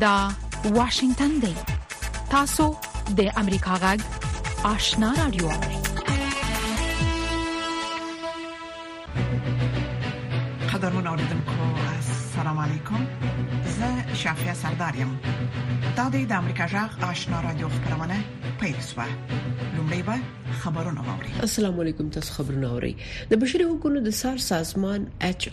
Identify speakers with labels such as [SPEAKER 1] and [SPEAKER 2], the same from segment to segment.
[SPEAKER 1] دا واشنگتن دی. تاسو د امریکا غږ آشنا رادیو.
[SPEAKER 2] قدرمن اوریدونکو السلام علیکم. زه شافیا سردارم. دا د امریکا غږ آشنا رادیو خبرونه پېښه. لومړی به خبرونه واوري.
[SPEAKER 3] السلام علیکم. تاسو خبرونه اورئ. د بشري حقوقو د سار سازمان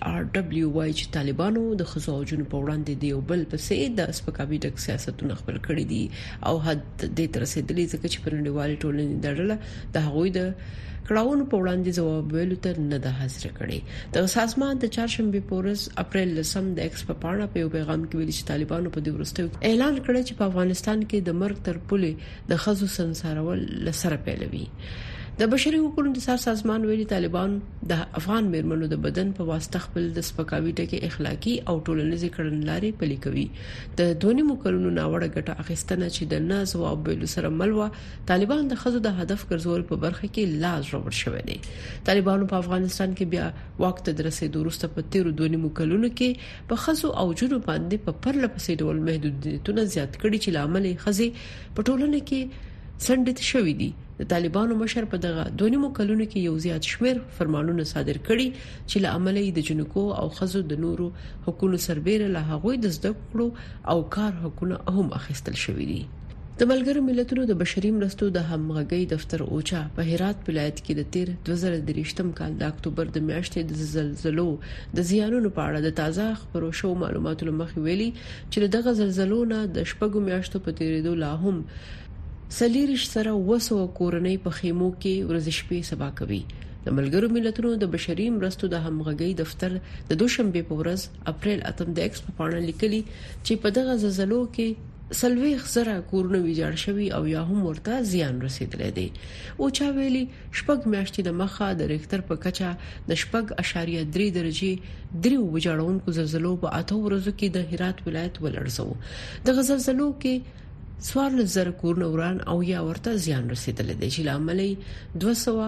[SPEAKER 3] HRW چې طالبانو د خزو او جنو په وړاندې دی او بل پسې د سپکاوي ډک سیاستونه خپل کړی دي او حد دې تر رسیدلی ځکه چې په نړیوالي ټولنې دړله د هغوی د کړهونو په وړاندې ځواب ویلو ته نه ده حاضر کړي. د سازمان د چهارشنبه په ورځ اپریل لسم د ایکس په پاڼه په یو پیغام کې ویلي چې طالبانو په دې وروستیو اعلان کړی چې په افغانستان کې د مرګ تر پولې د خزو سنسارول لسره پیلوي. د بشري حقوقو د سار سازمان ویلي طالبان د افغان میرمنو د بدن په واسطه خپل د سپکاوي ټکي اخلاقی او ټولنیزې کړنلارې پلي کوي. د دونی مکرونو ناوړه ګټه اخیستنه چې د نه جواب ویلو سره ملوه طالبان د خزو د هدف ګرځول په برخه کې لاس راوړ شوی دی. طالبانو په افغانستان کې بیا وخت د رسیدو وروسته په 13 دونی مکرونو کې په خزو او جنو باندې په پرله پسې ډول محدودیتونه زیات کړي چې لامل خزي په ټولنه کې سندت شوې دي. د طالبانو مشر په دغه دونیمو کلونو کې یو زیات شمیر فرمانونه صادر کړي چې له عملي د جنکو او خزو د نورو حقوقو سربېره له هغوی د زده کړو او کار حقوقونه هم اخیستل شوې دي. د ملګرو ملتونو د بشري مرستو د همغږي دفتر اوچا په هرات ولایت کې د 2023م کال د اکتوبر د میاشتې د زلزلو د زیانونو په اړه د تازه خبرو شو معلوماتو لمخې ویلي چې دغه زلزلو نه د شپږو میاشتو په تیریدو لا هم سلیریش سره وسو کورنۍ په خیمو کې ورځ شپې سبا کوي. د ملګرو ملتونو د بشري مرستو د همغږي دفتر د دوشنبه په ورځ اپریل اتم د ایکس په پاڼه لیکلي چې په دغه زلزلو کې سلويخ زره کورونه ویجاړ شوي او یا هم ورته زیان رسیدلی دی. او چا ویلي شپږ میاشتې د مخه د ریکټر په کچه د 4.3 درجه دریو ویجاړونکو زلزلو په 8 ورځو کې د هرات ولایت ولړزو. د زلزلو کې سوار لزر کورونه وران او یا ورته زیان رسیدل دي چې لاملې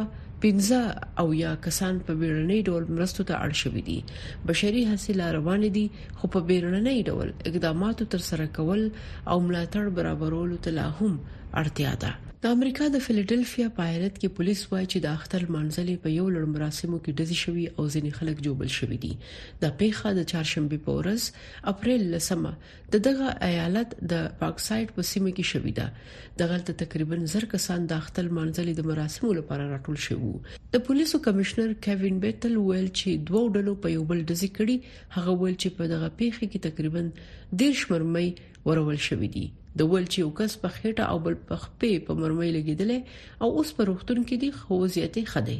[SPEAKER 3] 215 او یا کسان په بیرنۍ ډول مرستو ته اړ شوي دي. بشري حاصل روان دي خو په بیرنۍ ډول اقدامات تر سره کول او ملاتړ برابرولو ته لا هم اړتیا ده. د امریکا د فیلډلفیا په ایالت کې پولیس وایي چې د اختر منځلې په یو لړ مراسمو کې ډزې شوي او ځینې خلک جوړل شوي دي. د پیښه د چهارشنبه په ورځ اپریل لسمه دغه ایالت د پاکسایډ په سیمه کې شوې ده. دغه تقریبا 1000 کسان د اختر منځلې د مراسمو لپاره راټول شوي. د پولیسو کمشنر کیوین بیټل ویل چې دوه ډلو په یو بل ډزې کړي. هغه ویل چې په دغه پیښه کې تقریبا 10 مرمۍ ورول شوې دي. د ول چې یو کس په خېټه او بل په خپې په مرمۍ لګیدل او اوس په روغتون کې دي خو وضعیت خده.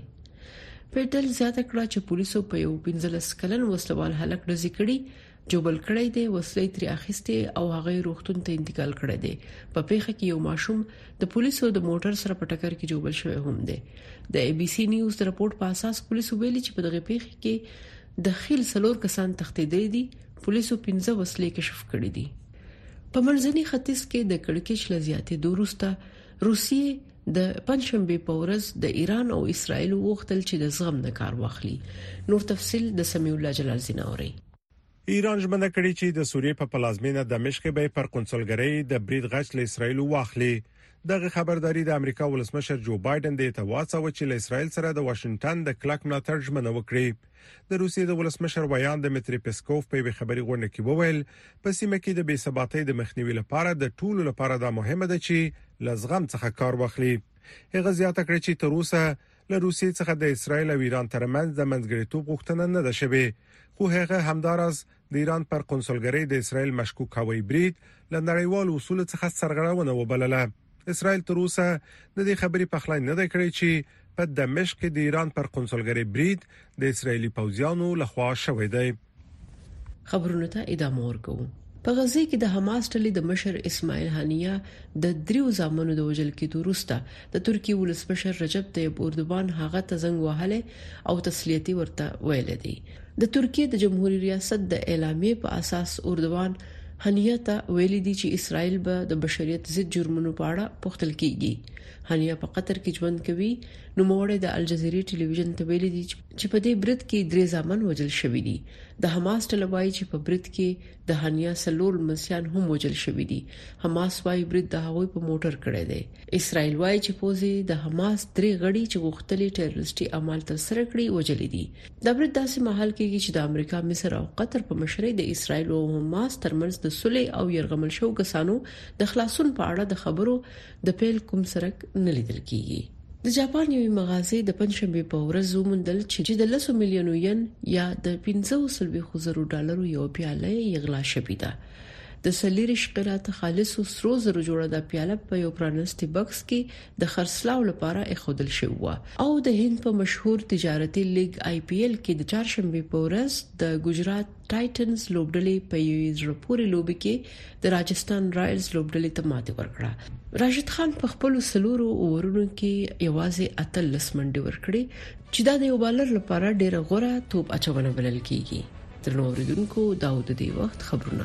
[SPEAKER 3] پیټل زیاته کړه چې پولیسو په یو 15 کلن وسلوال هلک ډزې کړي جوبل کړی دی، وسلې ترې اخیستې او هغه روغتون ته انتقال کړی دی. په پیښه کې یو ماشوم د پولیسو د موټر سره په ټکر کې جوبل شوی هم دی. د ABC نیوز د راپورټ په اساس پولیسو ویلي چې په دغه پیښه کې د خیل سلور کسان تښتېدلي دي. پولیسو 15 وسلې کشف کړې دي. په منځني ختیځ کې د کړکېچ لزیاتې دوروسته روسیې د پنځشنبه په ورځ د ایران او اسرایل وغوښتل چې د زغم نه کار واخلي. نور تفصيل د سمیع الله جلال زیناوري.
[SPEAKER 4] ایران ژمنه کړې چې د سوریې په پلازمینه دمشق به پر قونسلګرۍ د برید غچ له اسرایل واخلي. دغه خبرداري د امریکا ولسمشر جو بایدن د اتواڅو چې له اسرایل سره د واشنگټن د کلک ملاتړ ژمنه وکړي. د روسیې د ولسمشر ویان دمیتری پیسکوف په خبري غونډه کې وویل په سیمه کې د بې ثباتۍ د مخنیوي لپاره د ټولو لپاره دا مهمه ده چې لزغم څخه کار واخلي. هغه زیاته کړې چې تر اوسه له روسیې څخه د اسرایل او ایران ترمنځ د منځګړیتوب غوښتنه نه ده شوې، خو هغه همدارس د ایران پر قونسلګرۍ د اسرایل مشکوک هوایي برید له نړیوال اصول څخه سرغړونه وبلله. اسرایل تر اوسه د دې خبرې په خلاص نه ده کړې چې په دمشق کې د ایران پر قونسلګرۍ برید د اسرایلی پوځیانو لخوا شوې ده.
[SPEAKER 3] خبرونه ته ادامه ورکوم. په غزه کې د حماس ډلې د مشر اسماعیل هانیه د دریو ځامنو د وژل کېدو وروسته د ترکیه ولسمشر رجب طیب اردوغان هغه ته زنګ وهله او تسلیتي ورته ویل دي. د ترکیه د جمهوریت ریاست د اعلامیې په اساس اردوغان هانیه ته ویل دي چې اسرائیل به د بشریت ضد جرمونو په اړه پوښتل کیږي. هانیا په قطر کې ژوند کوي. نو موړه د الجزیره ټلویزیون ته ویلي دي چې په دې برید کې 3 ځامن وژل شوی دي. د حماس ټلوایي چې په برید کې د هانیا سلول مسیان هم وژل شوی دي. حماس وايي برید د هغوی په موټر کړی دی. اسرائیل وايي چې پوزي د حماس 3 غړي چې غوښتلي ټیرریستي عمل ترسره کړي وژل دي. د برید داسې محل کې چې د امریکا، مصر او قطر په مشرۍ د اسرائیل او حماس ترمنځ د صلح او يرغمل شو کسانو د خلاصون په اړه د خبرو د پیل کوم سرک نه لیدل کیږي. د جاپان یو مغازه د پنځشنبه په ورځ ومندل چې د 100 میلیونو ین یا د 500 ډالرو یو پیاله یې غلا شوې ده. د سلیریش قرات خالص او سرو زرو جوړه د پیاله په یو پرانستی بکس کې د خرڅلاو لپاره اخودل شوی و. او د هند په مشهور تجارتي لیګ IPL کې د چهارشنبه په ورځ د ګجرات ټایټنز لوبډلې په یو پوري لوبي کې د راجستان رایلز لوبډلې ته ماتې ورکړه. راشد خان په خپل سلورو اورونو کې یوازې 18 منډې ورکړې چې دا د یو بالر لپاره ډېر غوره توپ اچونه بلل کیږي. تر نو اوریدونکو داود دی وخت خبرونه.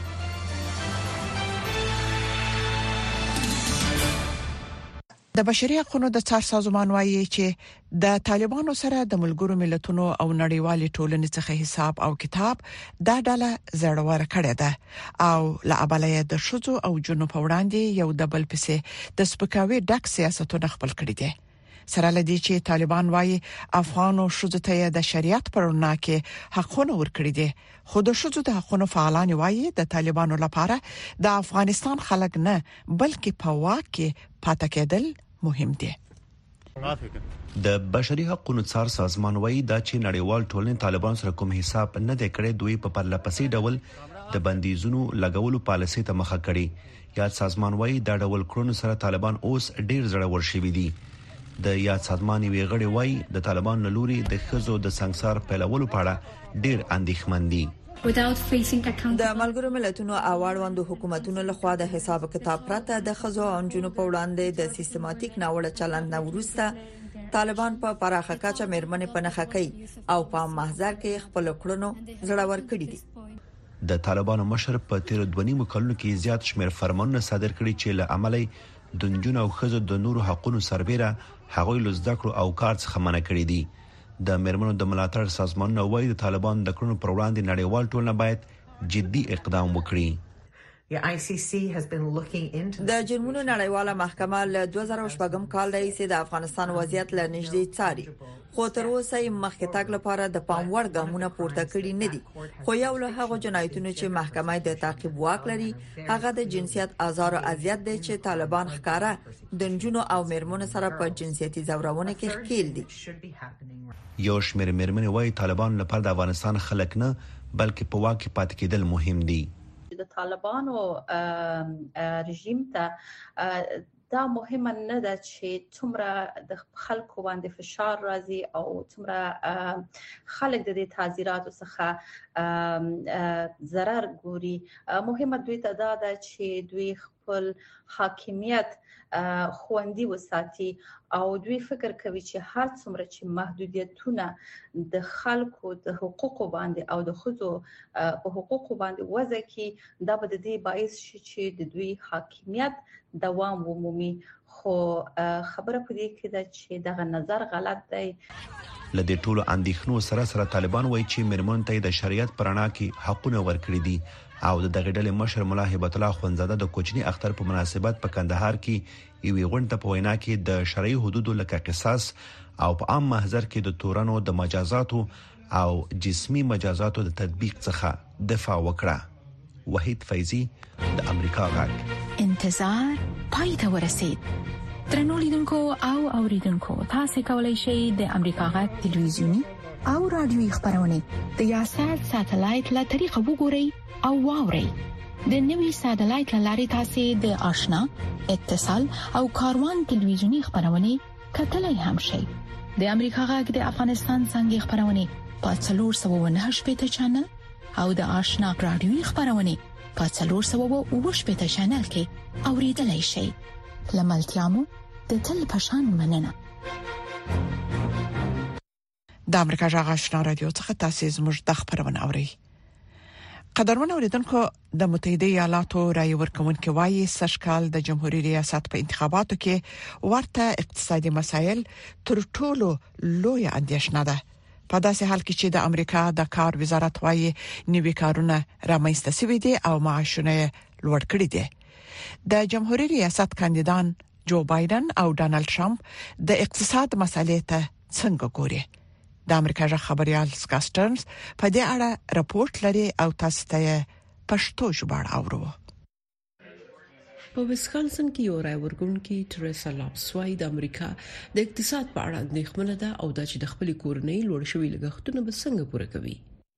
[SPEAKER 2] د بشري حقوقو د څار سازمان وايي چې د طالبانو سره د ملګرو ملتونو او نړیوالې ټولنې څخه حساب او کتاب دا ډله زړور کړې ده او لا ابلای د شذو او جنو په وړاندې یو د بل پسې د سپکاوي ډک سیاستونه خپل کړی دي. سره لدی چې طالبان وايي افغان او شذو ته د شریعت پر وړاندې کې حقونه ورکړي دي. خو د شذو د حقونو فعالان وايي د طالبانو لپاره د افغانستان خلک نه بلکې په واک کې پاتې کېدل مهم دي.
[SPEAKER 5] د بشري حقوقو څار سازمان وایي دا چې نړیوال ټولنې طالبان سره کوم حساب نه دی کړی. دوی په پرلپسې ډول د بندیزونو لګولو پالیسي ته مخه کړي. یاد سازمان وایي دا ډول کړنو سره طالبان اوس ډیر زړور شوي دي. د یاد سازمان وی غړي وایي د طالبان لوري د خزو د سنگسار پیلولو په اړه ډیر اندېښمن دي.
[SPEAKER 6] د ملګرو ملتونو اواړوندو حکومتونو لخوا د حساب کتاب پرته د خزو او انجونو په وړاندې د سیستماتیک ناوړه چلند نه ورسته طالبان په پراخه کچه مېرمنې په نخښه کوي او په محضر کې خپل کړنو زړور کړي دي.
[SPEAKER 5] د طالبانو مشر په تیر 2 کلونو کې زیات شمېر فرمانونه صادر کړي چې له عملي د انجونو او خزو د نورو حقوقو سربېره هغوی له زده کړو او کار څخه منع کړي دي. د مېرمنو د ملاتړ سازمان نو وايي د طالبان د کړنو پر وړاندې نړیوال ټولنه باید جدي اقدام وکړي.
[SPEAKER 6] د جرمونو نړیواله محکمه له 2014 کال راهیسې د افغانستان وضعیت له نږدې څاري. خو تر اوسه یې مخکې تګ لپاره د پام وړ ګامونه پورته کړي نه دي. خو یو له هغو جنایتونو چې محکمه د تعقیب واک لري هغه د جنسیت آزار او اذیت دی چې طالبان ښکارا د جنونو او مېرمنو سره په جنسيتي زورونه کې ښکیل دي.
[SPEAKER 5] یو شمېر مېرمنې وايي طالبان لپاره د افغانستان خلک نه بلکې په واک پاتې کېدل مهم دي.
[SPEAKER 7] د طالبانو رژیم ته دا مهمه نه ده چې څومره د خلکو باندې فشار راځي او څومره خلک د دې تعزیراتو څخه ضرر ګوري. مهمه دوی ته دا ده چې دوی خپل حاکمیت خوندي وساتي او دوی فکر کوي چې هر څومره چې محدودیتونه د خلکو د حقوقو باندې او د خزو په حقوقو باندې وضع کې دا به د دې باعث شي چې د دوی حاکمیت دوام ومومي. خو خبره په دې کې ده چې دغه نظر غلط دی.
[SPEAKER 5] لدې ټولو اندېښنو سره طالبان وایي چې مېرمنو ته د شریعت پرانا کې حقونه ورکړي دي او د دغه ډلې مشر مولا هبت الله خونزاده د کوچني اختر په مناسبت په کندهار کې یوې غونډه په وینا کې د شرعي حدودو لکه قصاص او په عام محضر کې د تورنو د مجازاتو او جسمي مجازاتو د تطبیق څخه دفاع وکړه. وحید فیضی د امریکا غږ.
[SPEAKER 1] انتظار پای ته ورسید. ترنو لیدونکو او اوریدونکو تاسو کولی شئ د امریکا غږ ټلویزیونی او رادیوي خبرونه د یاشر ساتلایت له طریقو وګورئ او واورئ. د نوي ساتلایت لارې تاسو د آشنا اتصال او کاروان ټلویزیونی خبرونه کتلای هم شئ. د امریکا غږ د افغانستان څنګه خبرونه په 398 چینل او د آشنا رادیوي خبرونه په 428 چینل کې اوریدلای شئ. لملتيامو د تل پشان مننه.
[SPEAKER 2] د امریکا جغ آشنا رادیو څخه تاسو زموږ د خبرونه اورئ. قدرمن اوریدونکو د متحده ایالاتو رای ورکوونکو وايي سشکال د جمهوریت ریاست په انتخاباتو کې ورته اقتصادي مسایل تر ټولو لوی اندیشنه ده. په داسې حال کې چې د امریکا د کار وزارت وايي نوي کارونه رامنځته شوي دي او معاشونه لوړ کړي دي. د جمهوریت ریاست کاندیدان جو بایدن او ډانلډ ټرمپ د اقتصاد مسالې ته څنګه ګوري؟ د امریکا ژغ خبريال سکاسټرنز په دې اړه راپورټ لري او تاسو ته پښتو ژباړه اورو.
[SPEAKER 3] په ویسکانسن کې یو رای ورکوونکی ټریسا لابس وايي د امریکا د اقتصاد په اړه اندېښمنه ده او د خپل کورنۍ لوړ شوي لګښتونه به څنګه پوره کوي.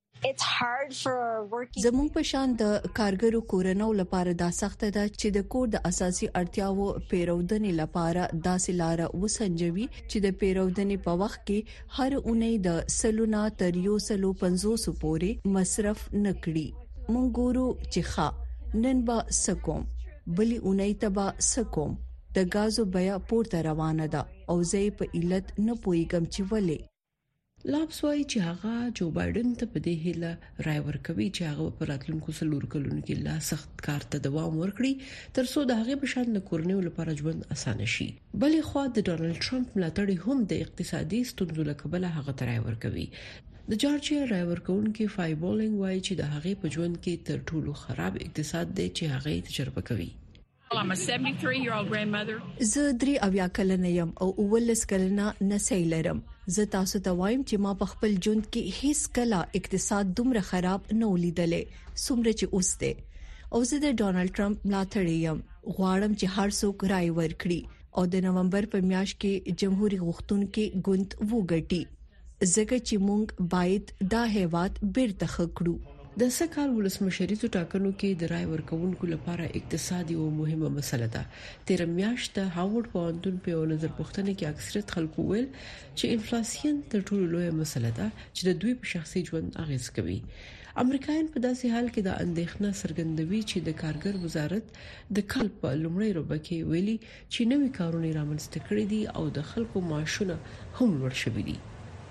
[SPEAKER 8] زموږ په شان د کارګرو کورنۍ لپاره دا سخت ده چې د کور د اساسي اړتیاو پیرودنې لپاره داسې لار وسنجوي چې د پیرودنې په وخت کې هر اونۍ د سلونا تر 150 پورې مصرف نکړي. مونږ ګورو چې ښه نن به سکوم بلی اونۍ تبا سکوم د غازو بیا پورته روانه ده او زه په علت نه پويګم چې ولې.
[SPEAKER 3] لابس وايي چې هغه جو بایدن ته په دې هیله رای ورکوي چې هغه په راتلونکو سلور کلونو کې لا سخت کار ته دوام ورکړي ترڅو د هغه په شان د کورنیو لپاره ژوند اسانه شي. بلې خو د ډانلډ ټرمپ ملاتړي هم د اقتصادي ستونزو لکبله هغه ته رای ورکوي. د جورجیا رای ورکوونکي فای بولینګ وايي چې د هغه په ژوند کې تر ټولو خراب اقتصاد دی چې هغه تجربه کوي.
[SPEAKER 9] I'm a 73-year-old grandmother.
[SPEAKER 8] زه 3 کلنه یم او 19 کلنه نسې لرم. زه تاسو ته وایم چې ما په خپل ژوند کې هیڅ کله اقتصاد دومره خراب نه ولیدلې څومره چې اوس دی. او زه د ډانلډ ټرمپ ملاتړی یم. غواړم چې هر څوک رای ورکړي او د نومبر په میاشت کې جمهوریت غوښتونکو ګوند وګټي. ځکه چې موږ باید دا هیواد بیرته خکړو.
[SPEAKER 3] د سکهال ولسمشریزو ټاکنو کې د رای ورکوونکو لپاره اقتصادي او مهمه مسله ده. تیر میاشت هاورډ پوهنتون په یو نظر پوښتنه کې اکثریت خلکو ویل چې انفلیسیون تر ټولو لویه مسله ده چې د دوی په شخصي ژوند اغیز کوي. امریکایان په داسې حال کې د اندېښنه څرګندوي چې د کارګر وزارت د کال په لومړۍ روبه کې ویلي چې نوي کارونه رامنځته کړي دي او د خلکو معاشونه هم لوړ شوي دي.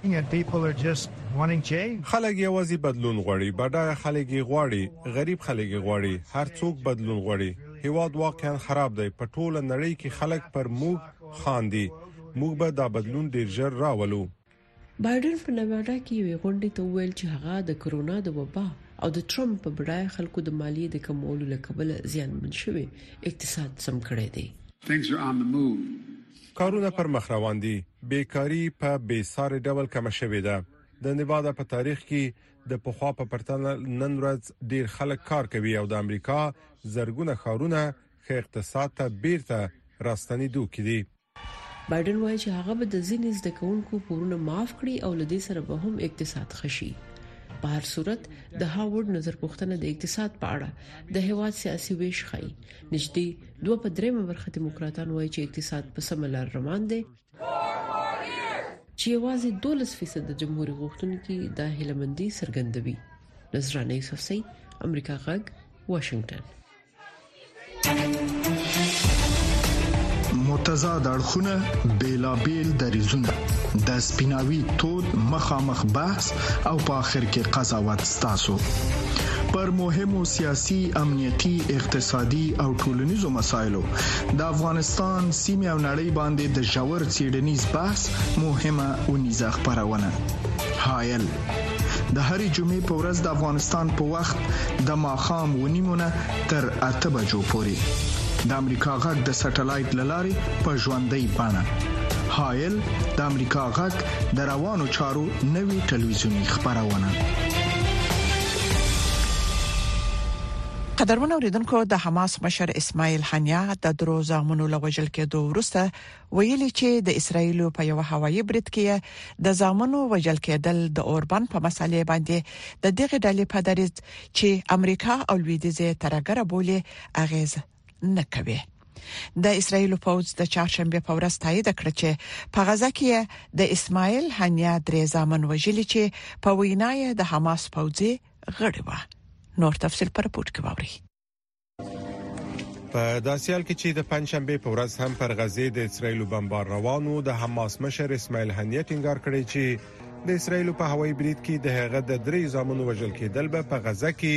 [SPEAKER 4] خلک یوازې بدلون غواړي، بډای خلک غواړي، غریب خلک غواړي، هر څوک بدلون غواړي. هیواد واقعا خراب دی. په ټوله نړۍ کې خلک پر موږ خاندي. موږ به دا بدلون ډیر ژر راولو.
[SPEAKER 3] بایدن په نومبر کې یو غونډه ته ویل چې هغه د کرونا د وبا او د ټرمپ په بډای خلکو د مالیې د کمولو لکبله زیانمن شوی اقتصاد سم کړی دی.
[SPEAKER 4] کارونه پر مخ روان دي. بیکاری په بیساري ډول کم شوې ده. د نیوادا په تاریخ کې د پخوا په پرتله نن ورځ ډیر خلک کار کوي او د امریکا زرګونه خارونه خ اقتصاد ته بیرته راستنېدو کړي.
[SPEAKER 3] بایدن وايي چې هغه به د ځینې زده کوونکو پورونه معاف کړي او لدې سره به هم اقتصاد خشي. په هر صورت د هاورډ نظر پوښتنه د اقتصاد په اړه د هیواد سیاسي ویش خای نږدې 2/3 برخه دیموکراتان وایي چې اقتصاد په سم لار روان دی چې یوازې 12% د جمهوریت غوښتونکو د هیلمندي څرګندوي. نظرانه یوسفزۍ، امریکا غږ، واشنگټن.
[SPEAKER 10] متضاد اړخونه بیلابیل دریزونه د سپیناوي تود مخامخ بحث او په اخر کې قضاوت ستاسو پر مهمو سیاسي، امنیتي، اقتصادي او ټولنیزو مسایلو د افغانستان سیمه او نړۍ باندې د ژور څېړنیز بحث مهمه اونیزه خبرونه. حایل د هرې جمعې په ورځ د افغانستان په وخت د ماښام 9:30 تر 8 بجو پورې د امریکا غږ د سټلایټ لارې په ژوندۍ بڼه. حایل د امریکا غږ د روانو چارو نوي ټلویزیونی خبرونه.
[SPEAKER 2] قدرمن اوریدونکو، د حماس مشر اسماعیل هنیا د دروزامونو لوجل کېدو وروسته ویلي چې د اسرایل په یو هوایي برید کې د زامنو وجل کېدل د اوربان په مسالې باندې د دغه ډلې په دریځ چې امریکا او لویدیځ ترګره بولي اغیز نه کوي. د اسرایل پوز د چهارشنبه په ورځ تایید کړ چې په غزا کې د اسماعیل هنیا درې زامن وجل چې په وینای د حماس پوځي غړي و. نور تفصیل پر راپورټ کې ووري.
[SPEAKER 4] په داسیال کې چې د پنځشنبه په ورځ هم پر غزې د اسرایل بمبار روانو، د حماس مشر اسماعیل هنیا ټینګار کړی چې د اسرایل په هوایي برید کې د هغه د درې زامنو وژل کېدل په غزا کې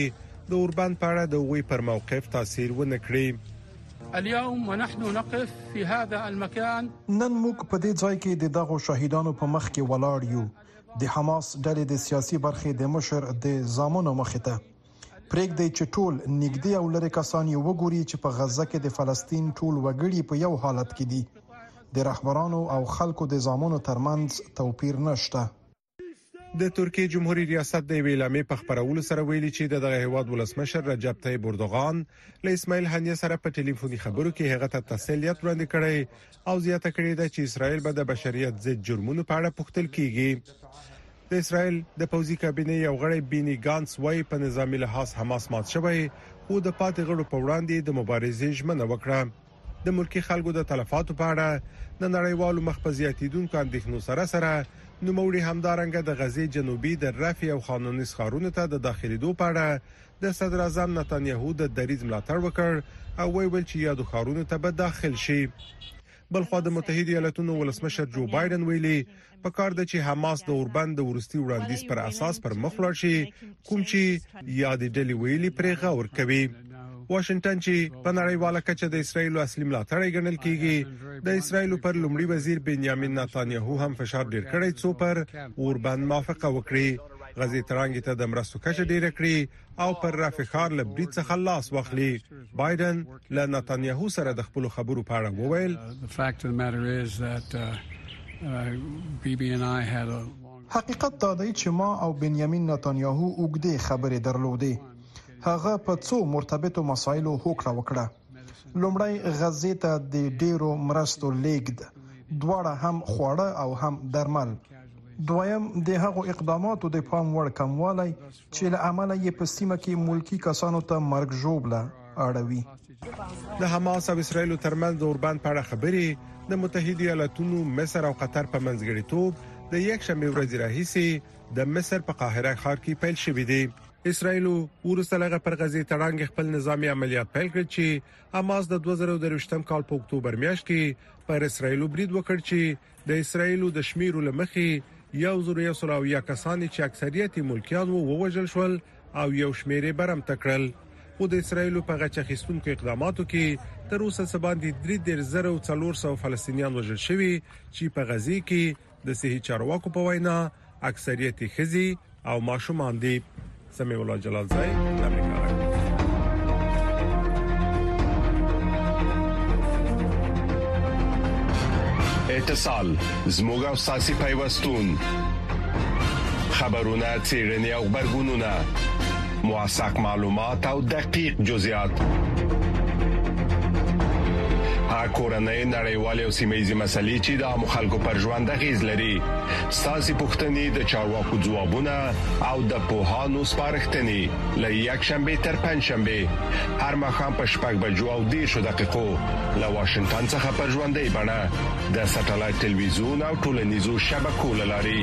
[SPEAKER 4] د اوربند په اړه د وی پر موقف تاثیر ونه کړی.
[SPEAKER 11] اليوم ونحن نقف في هذا المكان
[SPEAKER 10] نن موږ په دې ځای کې د دغو شهیدانو په مخ کې ولاړ یو. د حماس ډلې د سیاسي برخې د مشر د زامنو مخې ته پرېږدي چې ټول نږدې او لرې کسان یې وګوري چې په غزه کې د فلسطین ټول وګړي په یو حالت کې دي. د رهبرانو او خلکو د زامنو ترمنځ توپیر نشته.
[SPEAKER 4] د ترکیه جمهوریت ریاست د اعلامیې په خبرولو سره ویلي چې دغه هیواد ولسمشر رجب طیب اردوغان له اسماعیل هنیه سره په ټلیفوني خبرو کې هغه ته تسلیت وړاندې کړی او زیاته کړې ده چې اسرائیل به د بشریت ضد جرمونو په اړه پوښتل کیږي. د اسرائیل د پوځي کابینې یو غړی بینی ګانس وايي په نظامی لحاظ حماس مات شوی او د پاتې غړو په وړاندې د مبارزې ژمنه وکړه. د ملکی خلکو د تلفاتو په اړه د نړیوالو مخبزیاتیدونکو اندېښنو سره نوموړي همدارنګه د غزې جنوبي د رافي او خانوني ښارونو ته د داخليدو په اړه د صدر اعظم نتانیاهو د دریځ ملاتړ وکړ او ویل چې یادو ښارونو ته به داخل شي. بلخو د متحده ایالاتونو ولسمشر جو بایدن ویلي په کار د چې حماس د اوربند د ورستي وړاندیز پر اساس پر مخ لاړ شي کوم چې یاد ډلې ویلي پرې غور کوي. واشنگټن چې په نړیواله کچه د اسرایل اصلي ملاتړی ګڼل کیږي د اسرایل پر لومړي وزیر بنیامین نتانیاهو هم فشار ډیر کړی څو پر اوربند موافقه وکړي. غزې ترانګ ته د مرستو کچه ډیر کړی او پر رافع ښار له برید څخه لاس واخلي. بایدن له نتانیاهو سره د خپل خبرو په اړه وویل
[SPEAKER 10] حقیقت دا دی چې ما او بنیامین نتانیاهو اوږدې خبرې درلودې. هغه په څو مرتبطو مسایلو هوکړه وکړه. لومړی غزې ته د ډیرو مرستو لیږد، دواړه هم خواړه او هم درمل. دویم د هغو اقداماتو د پام وړ کموالی چې له امله یې په سیمه کې ملکی کسانو ته مرګ ژوبله اړوي.
[SPEAKER 4] د حماس او اسرایل ترمنځ د اوربند په اړه خبرې د متحده ایالاتونو، مصر او قطر په منځګړیتوب د یکشنبه ورځ راهیسې د مصر په قاهره ښار کې پیل شوې دي. اسرایل ورسره پر غزې تړانګ خپل نظامی عملیات پیل کړ چې حماس د 2023 کال په اکتوبر میاشت کې پر اسرایل برید وکړ چې د اسرایل د شمیرو لمخې 1,100 کسان چې اکثریت ملکیان ووژل شول او یو شمیر برم تکړل. خو د اسرایل په غچ اخیستونکو اقداماتو کې تر اوسه سباندې 3,400 فلسطینیان وژل شوي چې په غزې کې د صحي چارواکو په وینا اکثریت ښځې او ماشومان دي. سمیع الله جلال زای امریکا.
[SPEAKER 12] اتصال زموږ او ساسي پیوستون خبرونه چیرنی او خبرګونونه موثق معلومات او دقیق جزئیات کورنۍ نړیوالې او سیمه‌یزې مسلې چې د مخالکو پر ژوند غیز لري ساسي پښتنې د چارواکو ځوابونه او د پوهانو سپارښتنې له یک شنبه تر پنځ شنبه هر مخام په شپږ بجو او 10 دقیقو له واشنگټن څخه پر ژوندۍ بڼه د ساتلایت ټلویزیون او ټولنیزو شبکو لاري.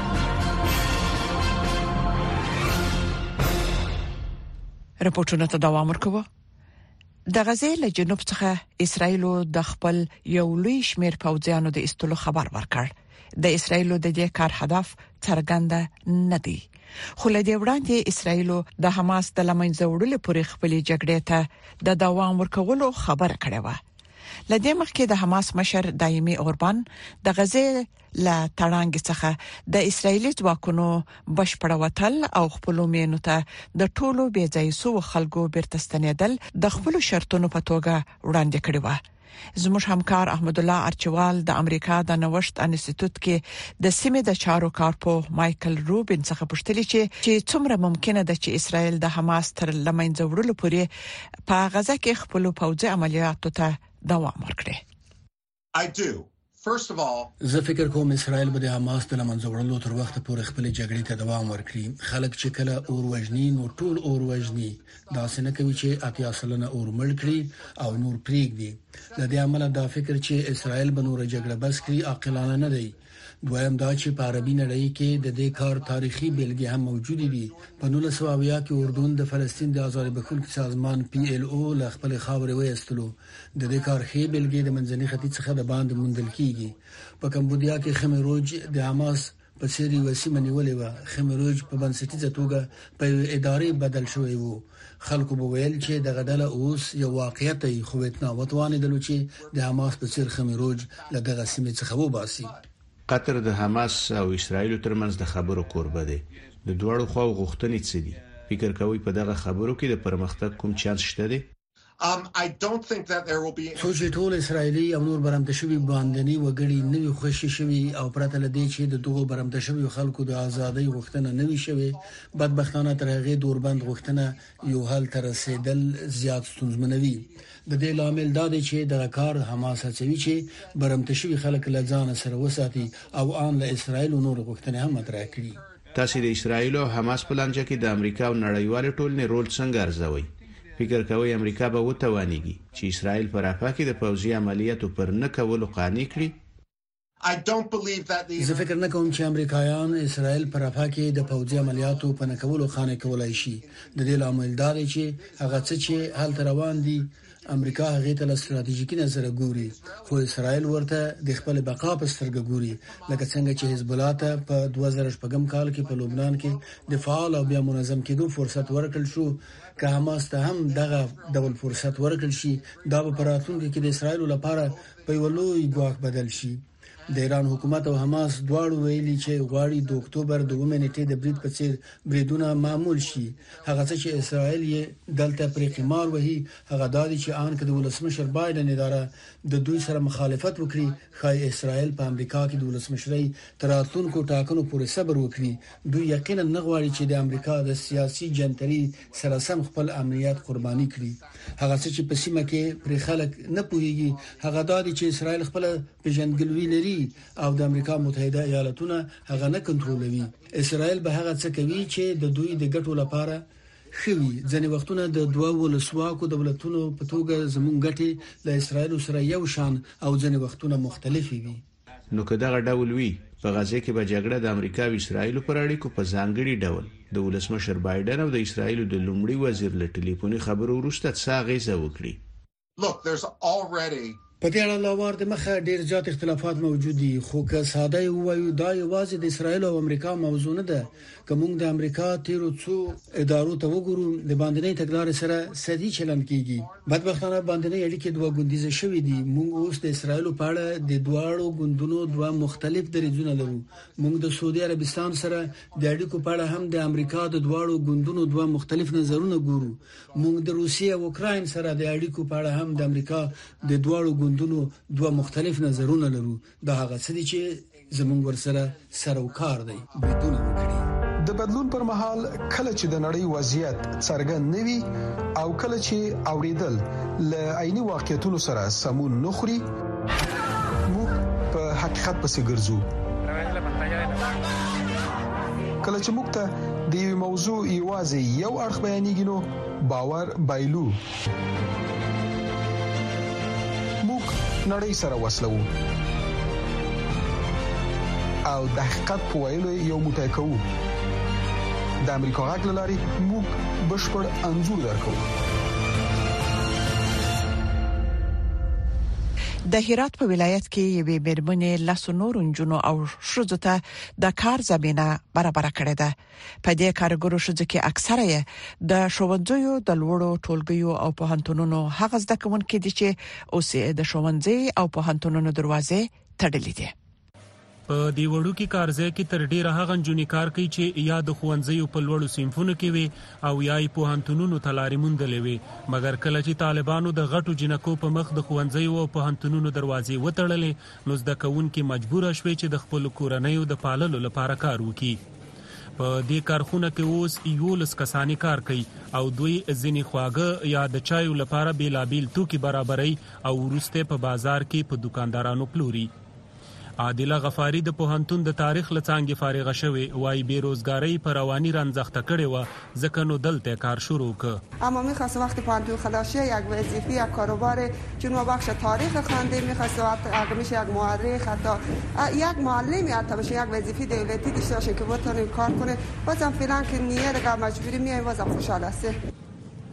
[SPEAKER 2] راپورټونه ته دوام ورکوي. د غزې له جنوب څخه اسرایل د خپل یو لوی شمیر پوځیانو د استلو خبر ورکړ. د اسرایل د دې کار هدف څرګند نه دی. خو له دې وړاندې اسرایل د حماس د لمنځه وړلو پورې خپل جګړې ته د دوام ورکولو خبره کړې و. لدې مخکې د حماس مشر دایمي اوربان د غزې لا تړانګ څخه د اسرایلی ځواکونو بشپړ وټل او خپل مینو ته د ټولو بېځایسو خلکو برتستنیدل د خپل شرطونو په توګه وړاندې کړی و. زموږ همکار احمد الله ارچوال د امریکا د نوښت انسټیټیوټ کې د سیمې د چارو کارپو مايكل روبن څخه پوښتنه چې څومره ممکنه ده چې اسرائیل د حماس تر لمنځه وړلو پورې په غزه کې خپل پوځي عملیاتو ته دوام ورکړي.
[SPEAKER 13] زه فکر کوم اسرائیل به د حماس د لمنځه وړلو تر وخت پورې خپل جګړې ته دوام ورکړي. خلک چې کله اور وژني نو ټول اور وژني، دا څنګه کوي چې 80% اور مړ کړي او نور پریږدي. د دې عمل دا فکر چې اسرائیل به نور جګړه بس کړي عاقلانه نه دی. دویم دا چې په عربي نړۍ کې د دې کار تاریخي بیلګې هم موجود دي. په 1900 کې اردن د فلسطین د آزادۍ بخښونکي سازمان PLO له خپل خاورې وېستلو. د دې کار خې بیلګې د منځني ختیځ څخه د باندې موندل کیږي. په کمبودیا کې خمیروج د حماس په سری وسیمه نیولې و. خمیروج په بنسټیزه توګه په ادارې بدل شوی وو. خلکو به ویل چې د غډله اوس یو واقعیت دی، خو ویتنا وتوانې دلو چې د حماس په څیر خمیروج له دغه سیمې څخه وباسي.
[SPEAKER 14] قطر د حماس او اسرایل ترمنځ د خبرو کوربه دی. د دوړو خو غوښتنې څه دي؟ فکر کوي په دغه خبرو کې د پرمختګ کوم چانس شته دی؟
[SPEAKER 13] سوچ ټول اسرایلی او نور برمته شوی باندنی وګړي نوی خوشي شوی او پرته لدی چې د دوه برمته شوی خلکو د ازادۍ غوښتنه نوی شوی. بدبختانه تر هغه دوربند غوښتنه یو حل تر رسیدل زیات ستونزمنوي. د دې لامل دا دی چې د کار حماس هڅوي چې برمته شوی خلک له ځان سره وساتي او ان له اسرایل او نور غوښتنه هم مطرح کړي.
[SPEAKER 14] تاسو د اسرایل او حماس په لانجه کې د امریکا او نړیوال ټولنې رول څنګه ارزوي؟ فکر کوي امریکا به وتوانیږي چې اسرائیل پر رافح کې د پوځي عملیاتو پر نه کولو قانع کړي؟
[SPEAKER 13] زه فکر نه کوم چې امریکایان اسرائیل پر رافح کې د پوځي عملیاتو په نه کولو قانع کولای شي. د دې لامل دا دی چې هغه څه چې حل روان دي امریکا هغه ته له ستراتیژیکي نظر ګوري، خو اسرائیل ورته د خپل بقا په سترګه ګوري. لکه څنګه چې حزب الله ته په 2014 کال کې په لبنان کې د فعال او بیا منظم کېدو فرصت ورکړل شو. که حماس ته هم دغه ډول فرصت ورکړل شي، دا به په راتلونکي کې د اسرائیل لپاره په یو لوی ګواښ بدل شي. د ایران حکومت او حماس دواړو ویلي چې غواړي د اکتوبر 2 نیټې د برید په څیر بریدونه معمول شي. هغه څه چې اسرائیل یې دلته پرې قمار وهي هغه دا دی چې ان کې د ولسمشر بایدن اداره د دوی سره مخالفت وکړي، خای اسرائیل په امریکا کې د ولسمشرۍ تراتونکو ټاکنو پورې صبر وکړي. دوی یقینا نه غواړي چې د امریکا د سیاسي جنتري سره سم خپل امنیت قرباني کړي. هغه څه چې په سیمه کې پر خلک نه پوهیږي هغه دا دی چې اسرائیل خپل پیژندګلوي لري او د امریکا متحده ایالاتونه هغه نه کنټرولوي. اسرائیل به هغه څه کوي چې د دوی د ګټو لپاره خوي. ځنې وختونه د دوه ولسواکو دولتونو په توګه زموږ ګټې له اسرائیل سره یو شان او ځنې وختونه مختلفې وي.
[SPEAKER 14] نو که دغه ډول وي په غزه کې به جګړه د امریکا او اسرائیل پر اړیکو په ځانګړي ډول د ولسمشر بایدن او د اسرائیل د لومړي وزیر له ټلیفوني خبرو وروسته څه اغیزه وکړي؟ په دې اړه لاوار د مخه ډیر زیات اختلافات موجود دي، خو که ساده وایو دا یوازې د اسرائیل او امریکا موضوع نه ده. کوم د امریکا تیرو څو ادارو ته وګورو د باندنۍ تګلارې سره سدي چلن کیږي. بدبختانه باندنۍ اړیکې دوه ګوندیزه شوې دي. موږ اوس د اسرائیل په اړه د دواړو ګوندونو دوه مختلف دریځونه لرو. موږ د سعودي عربستان سره د اړیکو په اړه هم د امریکا د دواړو ګوندونو دوه مختلف نظرونه ګورو. موږ د روسیې او اوکراین سره د اړیکو په اړه هم د امریکا د دواړو ګوندونو دوه مختلف نظرونه لرو. دا هغه څه دي چې زموږ ورسره سروکار دی بدون وکړي.
[SPEAKER 10] د بدلون پر مهال کله چې د نړۍ وضعیت څرګند نوي او کله چې اوریدل ل عیني واقعیتونو سره سمون نخري موږ په حقیقت پسې ګرځو. کله چې موږ ته د یو موضوع یوازې یو اړخ بیانېږي نو باور بایلو. موږ نړۍ سره وصلو او د حقیقت په ویلو یو موټی کوو. د امریکا غږ لاري موږ بشپړ انځور درکو.
[SPEAKER 2] د هرات په ولایت کې یوې بیرمنې لاسو نور انجونو او شذو ته د کار زمينه برابر کړې ده. په دې کارګرو شذو کې اکثره د شوونځیو د لوړو ټولګیو او پوهنتونونو هغه زده کوونکي دي چې اوس د شوونځي او پوهنتونونو دروازې تړلې دي.
[SPEAKER 15] په دی وړو کې کارځای کې تر ډیره هغه جنونی کار کوي چې یا د خوندزیو په لوړو صنفونو کې وي او یا په پوهنتونونو تلاري مونډلې وي. مګر کله چې طالبانو د غټو جنکو په مخ د خوندزیو او پوهنتونونو دروازې وتړلې نو زده کوونکي مجبور شوي چې د خپل کورنیو د پاللو لپاره کار وکړي. په دې کارخونه کې اوس 11 کسانی کار کوي او دوی ځینې خواږه یا د چایو لپاره بیلابیل توکي برابري او ورسته په بازار کې په دکاندارانو پلوري. عادله غفاری د پوهنتون د تاریخ لڅانګي فارغه شوی وای بیروزګاری پر رواني رانځخته کړي و ځکه نو دلته کار شروع ک.
[SPEAKER 16] اما می‌خواست وقتی پوهنتون خلاص شه یک وظیفه یک کاروبار جنوب بخش تاریخ خوانده می‌خواست اگه میشه یک مورخ حتی یک معلمی حتی بشه یک وظیفه دولتی داشته باشه که بتونه کار کنه. بازم فعلا که نیه دیگه مجبوری میایم بازم خوشحال است.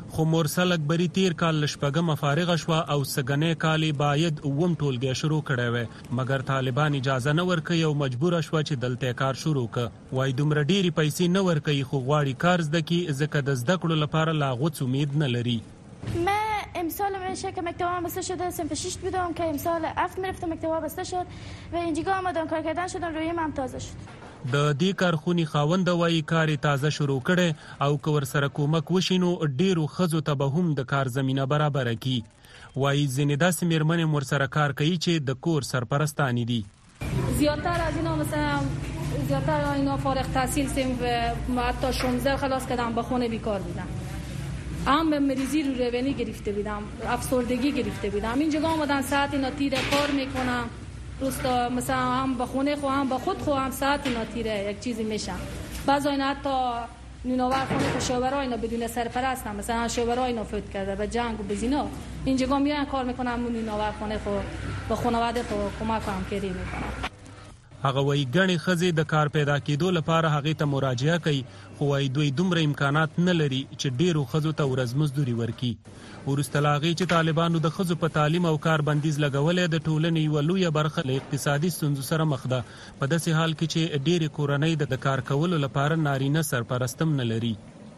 [SPEAKER 15] خو مرسل اکبری تیر کال لشپګم فارغ شو او سګنې کالی باید ووم ټولګي شروع کړي وي مګر طالبان اجازه نه ورکوي او مجبور شو چې دلته کار شروع کړي وای دومره ډيري پیسې نه ورکوي خو غواړي کار زده کی ځکه د زده کړو لپاره لا غوڅ امید نه لري.
[SPEAKER 17] امسال میشه که مکتبم بسته شده صنف 6 بودم که امسال 7 میرفتم مکتبم بسته شد و اینجا آمدم کار کردن شدم رویم هم تازه شد.
[SPEAKER 15] د دې کارخونی خاوند وایي کار تازه شروع کړي او که ور سره کومک وشینو ډیرو خزو ته به هم د کار زمينه برابر کی. وایي ځینې داسې میرمنې مر سره کار کوي چې د کور سرپرستانی دي.
[SPEAKER 18] زیاتر از اینا مثلا زیاتر اینا فارغ التحصیل صنف حتی 16 خلاص کردم به خونه بیکار بودم. هم به مریضی رو روانی گرفته بودم، افسردگی گرفته بودم. اینجا آمدن ساعت ناتیره کار میکنم. روستا مثلا هم به خونه خو هم به خود خو هم ساعت ناتیره یک چیزی میشم. بعضی اینا حتی نوناور خونه خو شوهرای اینا بدون سرپرست هم مثلا شوهرای اینا فوت کرده به جنگ و به زنا. اینجا میان کار میکنم نوناور خونه خو به خانواده خو کمک هم کاری میکنم.
[SPEAKER 15] هغه وی غني خزي د کار پیدا کېدو لپاره هغه ته مراجعه کوي خو وای دوی دومره امکانات نه لري چې ډیرو خزو ته ورځ مزدوري ورکي. ورستلاغي چې طالبانو د خزو په تعلیم او کار بندیز لګولې د ټولنې ولويه برخه له اقتصادي ستونزو سره مخ ده په داسې حال کې چې ډیره کورنۍ د کار کولو لپاره نارینه سرپرستم نه لري.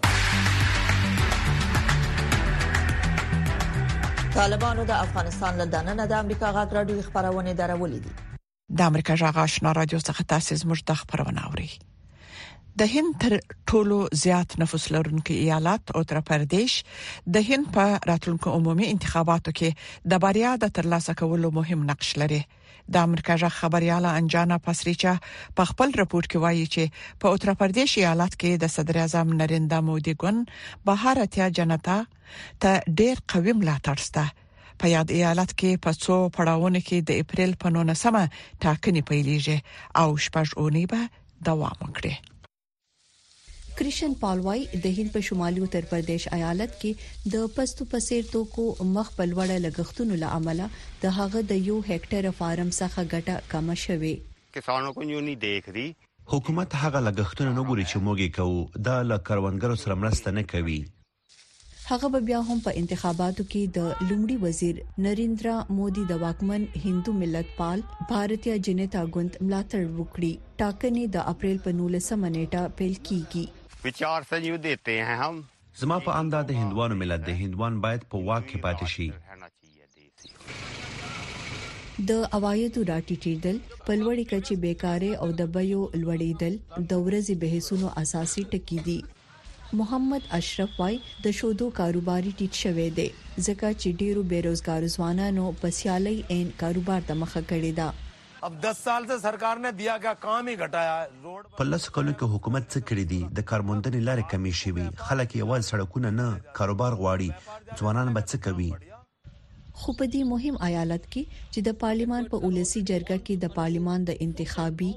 [SPEAKER 6] طالبانو د افغانستان له دننه د امریکا غږ راډیو خبرونه درولې دي.
[SPEAKER 2] د امریکا غږ آشنا رادیو څخه تاسو زموږ د خبرونه اوري. د هند تر ټولو زیات نفوس لرونکي ایالت اوتر پردیش د هند په راتلونکو عمومي انتخاباتو کې د بریا د ترلاسه کولو مهم نقش لري. د امریکا غږ خبرياله انجانا پاسریچا په خپل راپور کې وایي چې په اوتر پردیش ایالت کې د صدر اعظم نریندرا مودي ګون بهارتیا جنتا ته ډېر قوي ملاتړ شته. په یاد ایالت کې په څو پړاوونو کې د اپریل په 19مه ټاکنې پیلېږي او شپږ اونۍ به دوام وکړي.
[SPEAKER 8] کریشن پالوای د هند په شمالي اتر پردیش ایالت کې د پستو پسیر توکو مخ په لوړه لګښتونو لامل د هغه د 1 هکټر فارم څخه ګټه کم شوه.
[SPEAKER 5] کسانو کو یو نه دیکھ رہی حکومت هغه لګښتونه نه ګوري چې موږ یې کوو دا ل کروندګرو سره مرسته نه کوي.
[SPEAKER 8] هغه به بیا هم په انتخاباتو کې د لومړي وزیر نریندرا مودي د واکمن هندو ملت پال بھارتیا جنتا ګوند ملاتړ وکړي. ټاکنې د اپریل په 19مه نیټه پیل کیږي.
[SPEAKER 5] विचार से यू देते हैं हम زما په انداز د هندوانو ملت د هندوان باید په واک کې پاتې شي.
[SPEAKER 8] د عوایدو راټیټېدل په لوړې کچې بیکاری او د بیو لوړېدل د ورځې بحثونو اساسي ټکي دي. محمد اشرف وايي د شودو کاروباري ټیټ شوی دی ځکه چې ډیرو بیروزګار ځوانانو په سیالي عین کاروبار ته مخه کړې ده.
[SPEAKER 19] अब 10 साल से सरकार ने दिया क्या काम ही घटाया रोड
[SPEAKER 5] په لس کلونو کې حکومت څه کړی دی د کارموندنې لارې کمی شوي خلک یوازې سړکونه نه کاروبار غواړي ځوانان به څه کوي.
[SPEAKER 8] خو په دې مهم ایالت کې چې د پارلیمان په اولسي جرګه کې د پارلیمان د انتخابي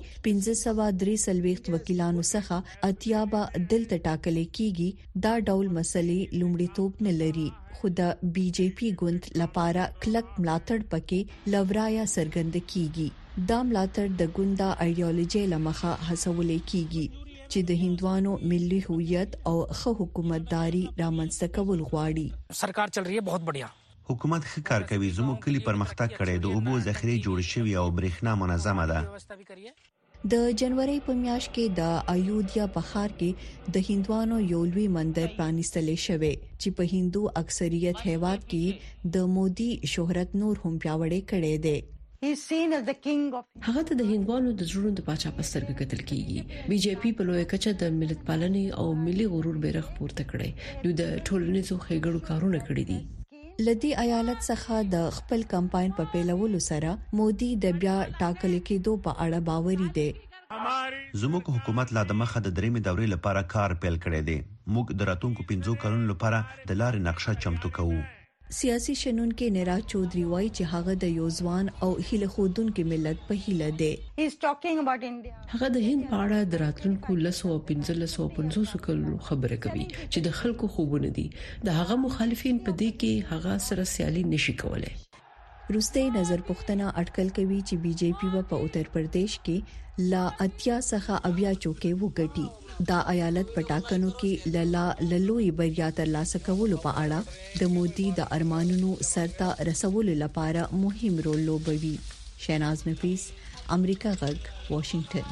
[SPEAKER 8] 1543 وکیلانو څخه اتیابه دلته ټاکل کېږي دا ډول مسلې لومړیتوب نه لري. خو د بي جے پي ګوند لپاره کلک ملاتړ پکې لورایا سرګند کیږي. دا ملاتړ د ګوندا ایډیالوژي لمخه هڅول کیږي چې د هندوانو ملي هویت او خو حکومتداري رامنځته کول غواړي.
[SPEAKER 19] सरकार चल रही है बहुत बढ़िया.
[SPEAKER 5] حکومت ښه کار کوي زموږ کلی پرمختګ کړي د اوبو ذخیره جوړ شوی او برېښنا منظمه ده.
[SPEAKER 8] د جنوري په میاشت کې د ایودھیا په ښار کې د هندوانو یو لوی مندر پرانیستل شوی چې په هندو اکثریت هیواد کې د مودي شهرت نور هم پیاوړی کړي دی.
[SPEAKER 3] هغه ته د هندوانو د زړونو د پاچا په سترګه کتل کیږي. بي جے پي په لوی کچه د ملت پالنې او ملي غرور بیرغ پورته کړي نو د ټولنیزو ښېګړو کارونه کړي دي.
[SPEAKER 8] لدی ایالت څخه د خپل کمپاین په پیلولو سره مودي د بیا ټاکل کېدو په اړه باوري دی.
[SPEAKER 5] زموږ حکومت لا د مخه د درېمې دورې لپاره کار پیل کړی دی. موږ د راتلونکو 15 کلونو لپاره د لارې نقشه چمتو کوو.
[SPEAKER 8] سیاسي شنونکو نراج چودري وایي چې هغه د یو ځوان او هیله خودونکو ملت په هیله دی.
[SPEAKER 3] هغه د هند په اړه د راتلونکو 1550 کلونو خبره کوي چې د خلکو خوبونه دي. د هغه مخالفین په دې کې هغه سره سیالي نشي کولای.
[SPEAKER 8] روسي نظر پوښتنه اټکل کوي چې بي جے پی په اتر پردیش کې لا اتیا څخه اویا چوکې وګټي. دا ایالت پټاکنو کې للوي بریا تر لاسه کولو په اړه د مودي د ارمانونو سرته رسولو لپاره مهم رول لوبوي. شیناز نفیس، امریکا غږ، واشنگټن.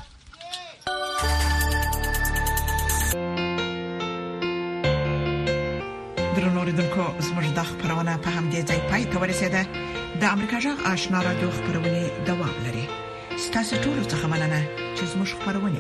[SPEAKER 2] درنو لیدونکو زموږ د خبرونه په همدې ځای پای ته ورسیده. د امریکا جغ آشنا رادیو خبرونه دوام لري. ستاسو ټول څه مننه چې زموږ خبرونه